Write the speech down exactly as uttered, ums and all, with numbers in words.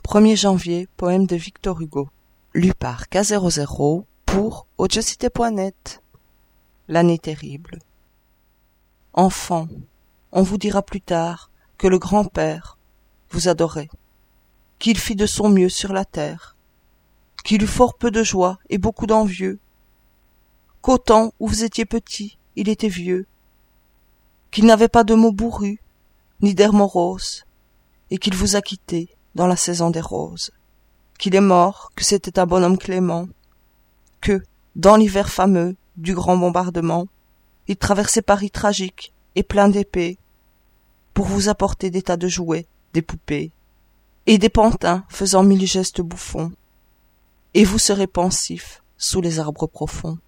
premier janvier, poème de Victor Hugo. Lu par K zéro zéro pour audiocité point net. L'année terrible. Enfant, on vous dira plus tard que le grand-père vous adorait, qu'il fit de son mieux sur la terre, qu'il eut fort peu de joie et beaucoup d'envieux, qu'au temps où vous étiez petit, il était vieux, qu'il n'avait pas de mots bourrus, ni d'air morose, et qu'il vous a quitté dans la saison des roses, qu'il est mort, que c'était un bonhomme clément, que, dans l'hiver fameux du grand bombardement, il traversait Paris tragique et plein d'épées, pour vous apporter des tas de jouets, des poupées, et des pantins faisant mille gestes bouffons, et vous serez pensif sous les arbres profonds.